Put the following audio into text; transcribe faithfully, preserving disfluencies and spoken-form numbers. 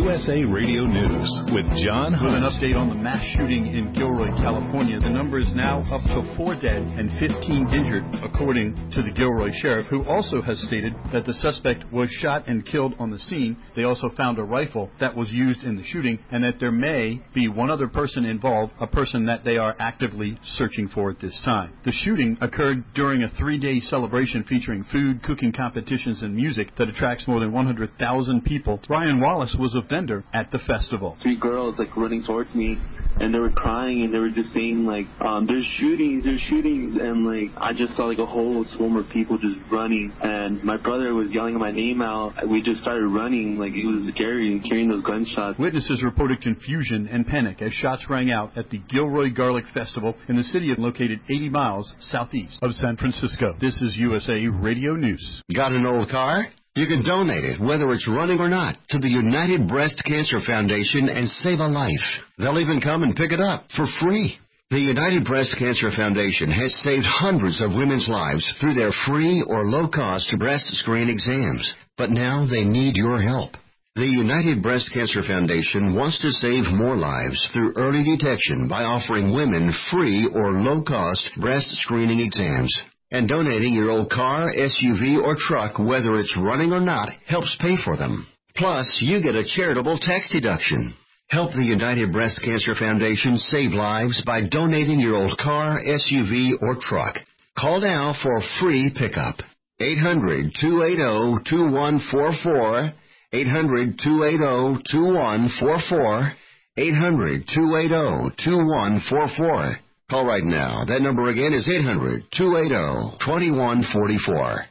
U S A Radio News with John Hunt. With an update on the mass shooting in Gilroy, California, the number is now up to four dead and fifteen injured, according to the Gilroy sheriff, who also has stated that the suspect was shot and killed on the scene. They also found a rifle that was used in the shooting, and that there may be one other person involved, a person that they are actively searching for at this time. The shooting occurred during a three-day celebration featuring food, cooking competitions, and music that attracts more than one hundred thousand people. Ryan Wallace was a vendor at the festival. Three girls like running towards me, and they were crying, and they were just saying like, um, "There's shootings, there's shootings," and like I just saw like a whole swarm of people just running, and my brother was yelling my name out. We just started running, like it was scary, hearing those gunshots. Witnesses reported confusion and panic as shots rang out at the Gilroy Garlic Festival in the city located eighty miles southeast of San Francisco. This is U S A Radio News. Got an old car? You can donate it, whether it's running or not, to the United Breast Cancer Foundation and save a life. They'll even come and pick it up for free. The United Breast Cancer Foundation has saved hundreds of women's lives through their free or low-cost breast screen exams. But now they need your help. The United Breast Cancer Foundation wants to save more lives through early detection by offering women free or low-cost breast screening exams. And donating your old car, S U V, or truck, whether it's running or not, helps pay for them. Plus, you get a charitable tax deduction. Help the United Breast Cancer Foundation save lives by donating your old car, S U V, or truck. Call now for free pickup. eight hundred, two eight zero, two one four four. eight hundred, two eight zero, two one four four. eight hundred, two eight zero, two one four four. Call right now. That number again is eight hundred, two eight zero, two one four four.